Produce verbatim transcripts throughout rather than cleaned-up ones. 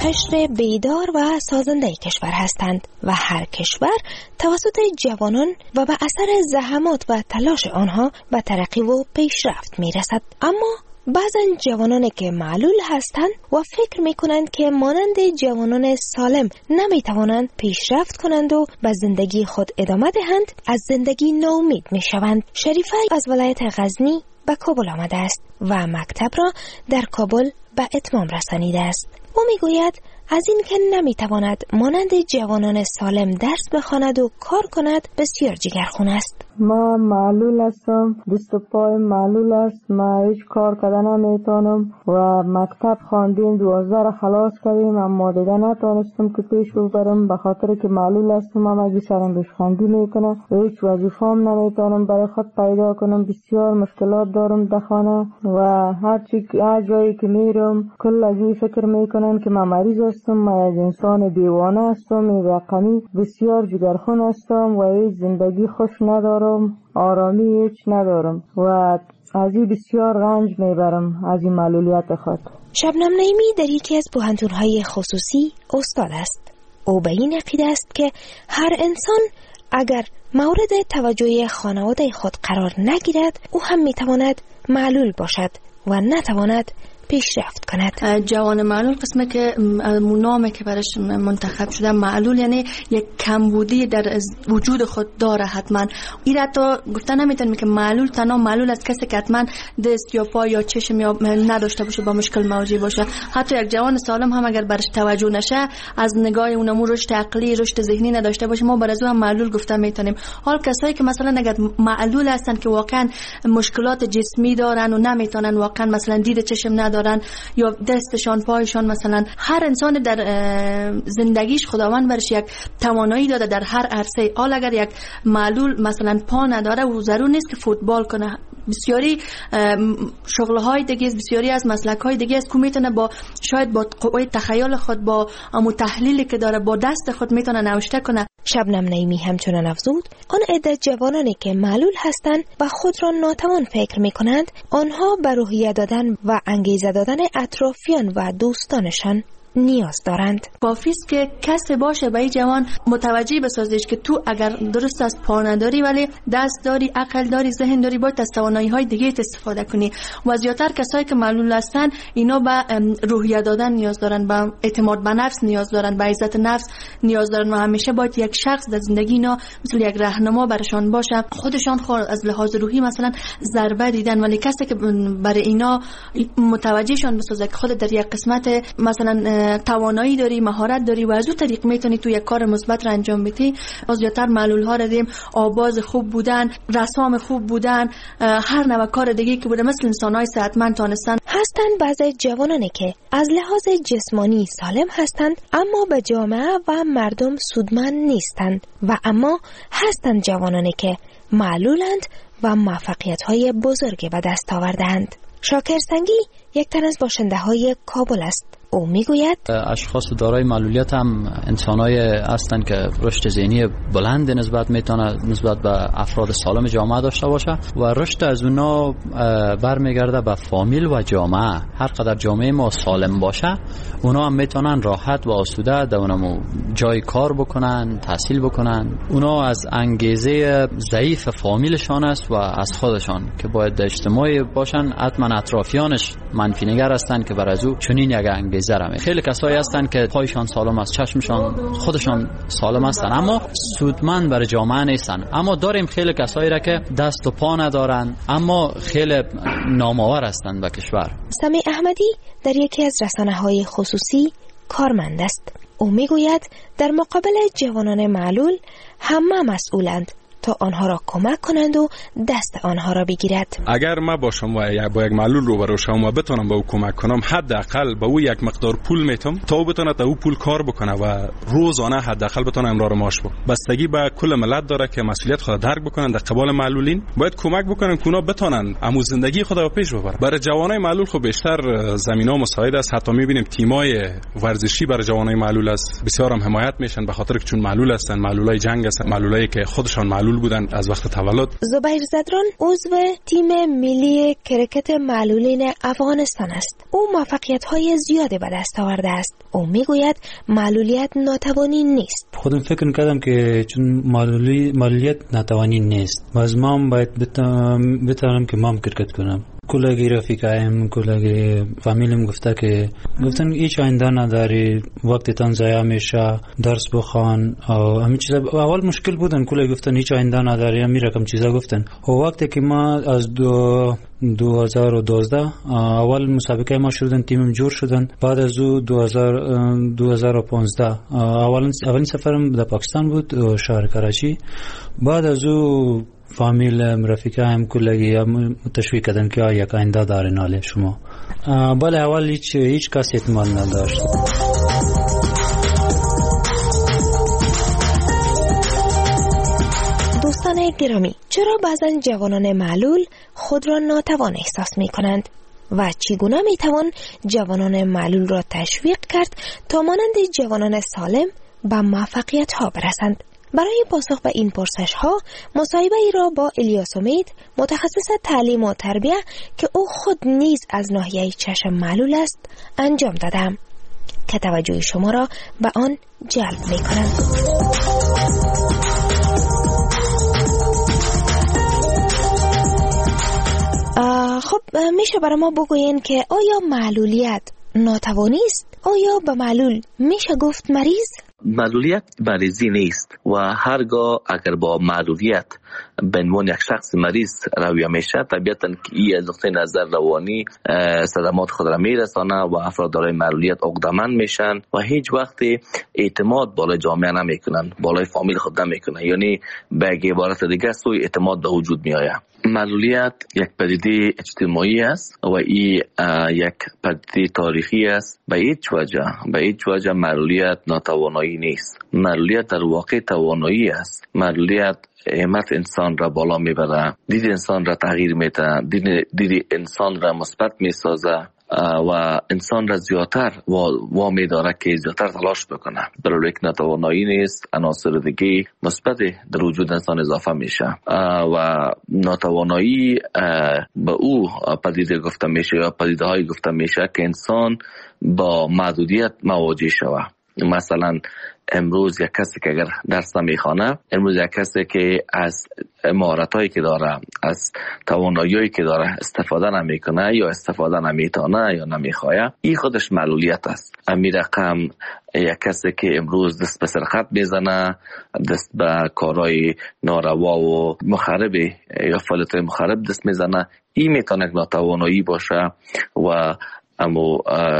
قشر بیدار و سازنده کشور هستند و هر کشور توسط جوانان و به اثر زحمات و تلاش آنها به ترقی و پیشرفت میرسد. اما بعضا جوانانی که معلول هستند و فکر میکنند که مانند جوانان سالم نمیتوانند پیشرفت کنند و به زندگی خود ادامه دهند، از زندگی ناامید میشوند. شریفه از ولایت غزنی به کابل آمده است و مکتب را در کابل به اتمام رسانیده است. او میگوید از این که نمیتواند مانند جوانان سالم درس بخواند و کار کند بسیار جگرخون است. ما معلول هستم، دست و پای معلول است، ما هیچ کار کردن نمیتونم و مکتب خواندیم، دوازده را خلاص کردیم اما دیگه نتونستم که پیش ببرم به خاطر که معلول هستم. اما اگه سرم بشخندی میکنه و هیچ وظیفه‌ام نمیتونم برای خود پیدا کنم. بسیار مشکلات دارم در خانه و هر چی هر جایی که میرم کل از این فکر میکنن که من مریض هستم، من یک انسان دیوانه هستم، رقمی بسیار جگرخون هستم و هیچ زندگی خوش ندارم، آرامی هیچ ندارم و از این بسیار رنج میبرم از این معلولیت خود. شبنم نعیمی در یکی از پوهنتون‌های خصوصی استاد است. او به این عقیده است که هر انسان اگر مورد توجه خانواده خود قرار نگیرد او هم میتواند معلول باشد و نتواند پیشرفت کند. جوان معلول قسمه که نامی که برش منتخب شده معلول یعنی یک کمبودی در وجود خود داره. حتما این را تو گفته نمیتونم که معلول تنها معلول از کسی که حتما دست یا پا یا چشم یا نداشته باشه با مشکل مواجه باشه. حتی یک جوان سالم هم اگر برش توجه نشه از نگاه اونمو رشد عقلی رشد ذهنی نداشته باشه ما برای هم معلول گفته میتونیم. حال کسایی که مثلا اگر معلول هستن که واقعا مشکلات جسمی دارن و نمیتونن واقعا مثلا دید چشم ندارن یا دستشان پایشان، مثلا هر انسان در زندگیش خداوند برش یک توانایی داده در هر عرصه. حال اگر یک معلول مثلا پا نداره و ضرور نیست که فوتبال کنه، بسیاری شغل‌های دیگه بسیاری از مسلک‌های دیگه است که میتونه با شاید با قوه تخیل خود با امو تحلیلی که داره با دست خود میتونه نوشته کنه. شبنم نعیمی همچنان افزود آن عده جوانانی که معلول هستند و خود را ناتوان فکر میکنند آنها به روحیه دادن و انگیزه دادن اطرافیان و دوستانشان نیاز دارند. کافی است که کسی باشه به این جوان متوجه بسازیش که تو اگر درست از پا نداری ولی دست داری، عقل داری، ذهن داری، باید از توانایی‌های دیگه استفاده کنی. و زیاتر کسایی که معلول هستن اینا به روحیه دادن نیاز دارن، به اعتماد به نفس نیاز دارن، به عزت نفس نیاز دارن و همیشه باید یک شخص در زندگی اینا مثل یک راهنما برشان باشه. خودشان خود از لحاظ روحی مثلا ضربه دیدن ولی کسی که برای اینا متوجهشان بسازه که خود در یک قسمت مثلا توانایی داری، مهارت داری و از اون طریق میتونی تو یک کار مثبت را انجام بدی. زیاتر معلول ها را دیم آواز خوب بودن، رسام خوب بودن، هر نوع کار دیگه که بوده مثل انسان‌های صحتمند تانستن. هستند بعضی جوانانی که از لحاظ جسمانی سالم هستند اما به جامعه و مردم سودمند نیستند و اما هستند جوانانی که معلولند و موفقیت‌های بزرگی به دست آوردند. شاکر سنگی یک تن از باشنده های کابل است. او میگوید اشخاص دارای معلولیت هم انسانای هستند که رشد ذهنی بلند نسبت میتونه نسبت به افراد سالم جامعه داشته باشه و رشد از اونا برمیگرده به فامیل و جامعه. هر قدر جامعه ما سالم باشه اونا هم میتونن راحت و آسوده در اونمو جای کار بکنن، تحصیل بکنن. اونا از انگیزه ضعیف فامیلشان است و از خودشان که باید اجتماعی باشن. حتما اطرافیانش منفی نگر هستند که بر از او چنین یک انگیزه را. خیلی کسایی هستند که پایشان سالم است، چشمشان خودشان سالم هستند اما سودمند برای جامعه نیستن. اما داریم خیلی کسایی را که دست و پا ندارن اما خیلی نامآور هستند به کشور. سمیع احمدی در یکی از رسانه‌های خصوصی کارمند است. او میگوید در مقابل جوانان معلول همه مسئولند تا آنها را کمک کنند و دست آنها را بگیرد. اگر ما باشم و با یک معلول روبرو شوم و بتونم به او کمک کنم، حداقل به او یک مقدار پول میتم تا او بتونه تا او پول کار بکنه و روزانه حداقل بتونه امرار معاش بده. بستگی به کل ملت داره که مسئولیت خود درک بکنن. در قبال معلولین باید کمک بکنن که اونا بتونن امو زندگی خود رو پیش ببرن. برای جوانای معلول خب بیشتر زمینا مساعد است. حتی میبینیم تیمای ورزشی برای جوانای معلول است، بسیار هم حمایت میشن به خاطر که چون معلول هستن، معلولای جنگ هستن، معلولایی که خودشان معلول معلول بودن از وقت تولد. زبیر زدران عضو تیم ملی کرکت معلولین افغانستان است. او موفقیت‌های زیادی به دست آورده است. او میگوید معلولیت ناتوانی نیست. خودم فکر کردم که چون معلولی معلولیت ناتوانی نیست، باز ما باید بتونم که مام کرکت کنم. کلاگی رفیقایم، کلاگی فامیلم گفته که گفتن هیچ آینده نداری، وقتی تان ضایع میشه، درس بخوان و همین چیزا. اول مشکل بودن، کلاگی گفتن هیچ آینده نداری، همین رقم چیزا گفتن. و وقتی که ما از دو دو هزار و دوازده اول مسابقه ما شدن، تیمم جور شدن. بعد از او دو هزار و پانزده اولین اولین سفرم در پاکستان بود، شهر کراچی. بعد از او فامیل رفیقایم کلگی تشویق کردن که یک آینده داره ناله شما. بله اول هیچ هیچ کس اعتماد نداشت. دوستان گرامی، چرا بعضن جوانان معلول خود را ناتوان احساس می کنند و چگونه می توان جوانان معلول را تشویق کرد تا مانند جوانان سالم به موفقیت ها برسند؟ برای پاسخ به این پرسش ها مصاحبه ای را با الیاس امید، متخصص تعلیم و تربیه که او خود نیز از ناحیه چشم معلول است، انجام دادم که توجه شما را به آن جلب می کنم. خب میشه برای ما بگوین که آیا معلولیت ناتوانی است؟ آیا به معلول میشه گفت مریض؟ معلولیت مریضی نیست و هرگاه اگر با معلولیت به عنوان یک شخص مریض رویه میشه، طبیعتاً که این از نقطه نظر روانی صدمات خود را میرسانه و افراد دارای معلولیت عقده‌مند میشن و هیچ وقت اعتماد بالای جامعه نمیکنن، بالای فامیل خود نمیکنن، یعنی به عبارت دیگه سوء اعتماد به وجود میآید. معلولیت یک پدیده اجتماعی است و این یک پدیده تاریخی است. به هیچ وجه به هیچ وجه معلولیت ناتوانایی نیست. معلولیت در واقع توانایی است. معلولیت همت انسان را بالا میبره، دید انسان را تغییر میده، دید, دید انسان را مثبت میسازه و انسان را زیادتر وامی داره که زیادتر تلاش بکنه. برای یک ناتوانایی نیست، عناصر دیگه مثبت در وجود انسان اضافه میشه و ناتوانایی به او پدیده گفته میشه یا پدیده های گفته میشه که انسان با محدودیت مواجه شوه. مثلا امروز یک کسی که اگر درس نمیخوانه، امروز یک کسی که از مهارتایی که داره، از توانایی‌هایی که داره استفاده نمیکنه یا استفاده نمیتونه یا نمیخواه، این خودش معلولیت است. امی رقم یک کسی که امروز دست به سرقت میزنه، دست به کارهای ناروا و مخرب یا فعالیت‌های مخرب دست میزنه، این میتونه ناتوانایی باشه و اما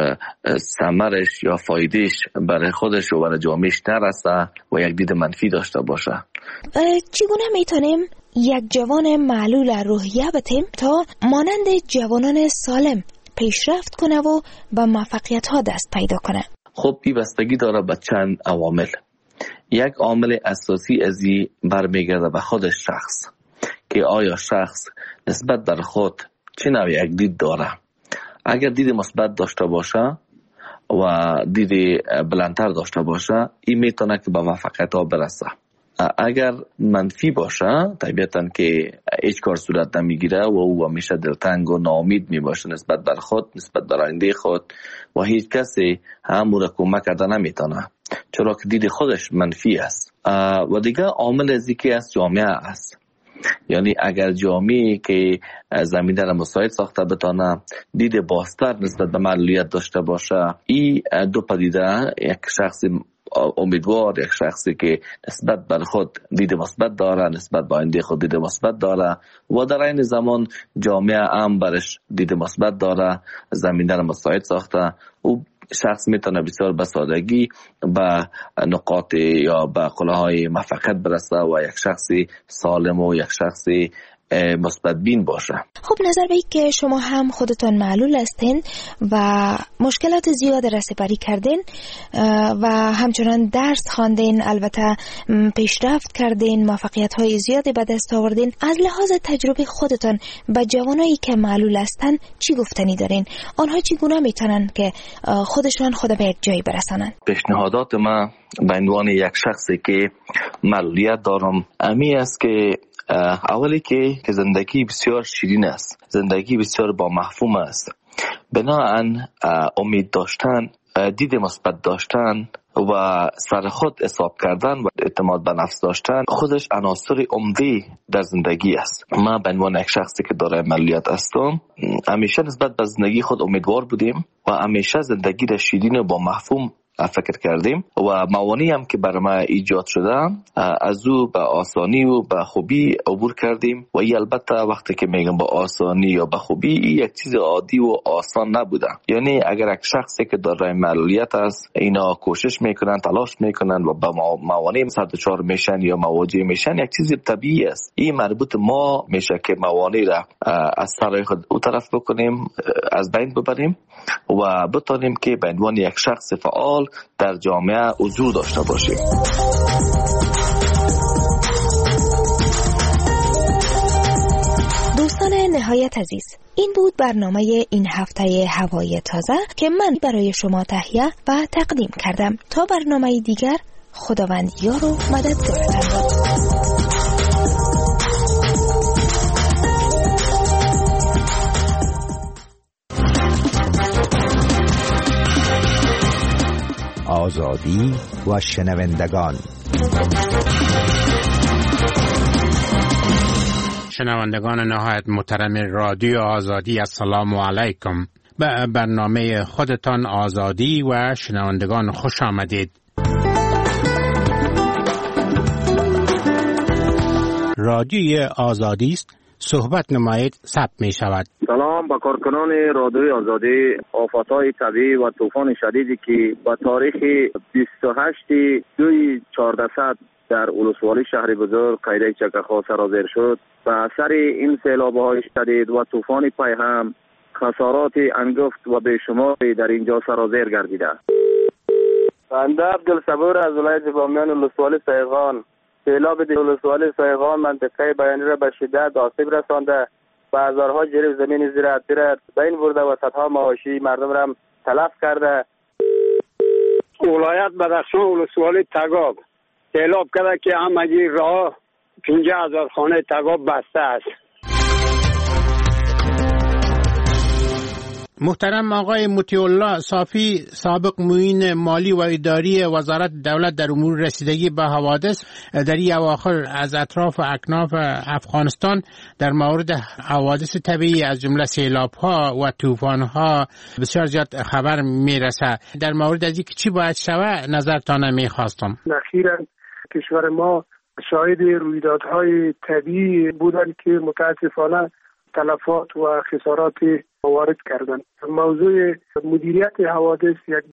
ثمرش یا فایدهش برای خودش و برای جامعهش نرسه و یک دید منفی داشته باشه. چگونه میتونیم یک جوان معلول روحیه بتیم تا مانند جوانان سالم پیشرفت کنه و به موفقیت ها دست پیدا کنه؟ خب این بستگی داره به چند عوامل. یک عامل اساسی از این برمیگرده به خود شخص که آیا شخص نسبت در خود چه نوع یک دید داره. اگر دید مثبت داشته باشه و دید بلندتر داشته باشه، این میتونه که به موفقیت ها برسه. اگر منفی باشه، طبیعتاً که هیچ کار صورت نمیگیره و او همیشه دلتنگ و ناامید میباشه نسبت بر خود، نسبت بر آینده خود و هیچ کسی همون را کمک کرده نمیتونه، چرا که دید خودش منفی است. و دیگه عامل از اینکه از جامعه است. یعنی اگر جامعه که زمینه را مساعد ساخته بتانه، دید بازتر نسبت به معلولیت داشته باشه، این دو پدیده، یک شخص امیدوار، یک شخصی که نسبت بر خود دید مثبت داره، نسبت به آینده خود دید مثبت داره و در این زمان جامعه هم برش دید مثبت داره، زمینه را مساعد ساخته، او شخص میتونه بسیار به سادگی به نقاط یا به قله های موفقیت برسه و یک شخصی سالم و یک شخصی مثبت بین باشه. خب نظر به که شما هم خودتان معلول هستین و مشکلات زیاد را سپری کردین و همچنان درس خواندین، البته پیشرفت کردین، موفقیت های زیادی به دست آوردین، از لحاظ تجربه خودتان به جوانایی که معلول هستن چی گفتنی دارین؟ آنها چگونه میتونن که خودشان خود به یک جایی برسانن؟ پیشنهادات ما به عنوان یک شخصی که معلولیت دارم امی است که اولی که زندگی بسیار شیرین است، زندگی بسیار با مفهوم است. بناهن امید داشتن، دید مثبت داشتن و سر خود حساب کردن و اعتماد به نفس داشتن خودش عناصر عمده در زندگی است. من به عنوان یک شخصی که دارای معلولیت هستم همیشه نسبت به زندگی خود امیدوار بودیم و همیشه زندگی را شیرین و با مفهوم فکر کردیم و موانعی هم که برای ما ایجاد شده از او به آسانی و به خوبی عبور کردیم و ای البته وقتی که میگم با آسانی یا به خوبی ای یک چیز عادی و آسان نبوده. یعنی اگر یک شخصی که دارای معلولیت است اینا کوشش میکنن، تلاش میکنن و به موانع سر دچار میشن یا مواجه میشن، یک چیز طبیعی است. این مربوط ما میشه که موانع را از سر خود او طرف بکنیم، از بین ببریم و بتونیم که به عنوان یک شخص فعال در جامعه حضور داشته باشیم. دوستان نهایت عزیز، این بود برنامه این هفته هوای تازه که من برای شما تهیه و تقدیم کردم. تا برنامه دیگر، خداوند یار و مددگارتان باد. آزادی و شنوندگان. شنوندگان نهایت محترم رادیو آزادی، السلام علیکم. به برنامه خودتان آزادی و شنوندگان خوش آمدید. رادیوی آزادی است، صحبت نمایید ثبت می شود. سلام به کارکنان رادیوی آزادی. آفت‌های طبیعی و طوفان شدیدی که به تاریخ بیست و هشت دوی چهاردهصد در ولسوالی شهر بزرگ قیره چکخا سرازیر شد، به اثر این سیلاب‌های شدید و طوفان پیهم خسارات انگفت و بیشماری در اینجا سرازیر گردیده. بنده عبدالصبور از ولایت بامیان ولسوالی سیغان. سیلاب در ولسوالی سیغان منطقه بیانی را به شدت آسیب رسانده و هزارها جریب زمین زراعتی را بین برده و صدها مواشی مردم را تلف کرده. ولایت بدخشان ولسوالی تگاب سیلاب کرده که همگی راه پنجاه هزار خانه تگاب بسته است. محترم آقای مطیع الله صافی، سابق معین مالی و اداری وزارت دولت در امور رسیدگی به حوادث، در این اواخر از اطراف و اکناف افغانستان در مورد حوادث طبیعی از جمله سیلاب‌ها و طوفان‌ها بسیار زیاد خبر میرسه. در مورد از اینکه چی باید شود نظرتان میخواستم. اخیراً کشور ما شاهد رویدادهای طبیعی بودند که متاسفانه تلفات و خسارات وارد کردند. موضوع مدیریت حوادث یک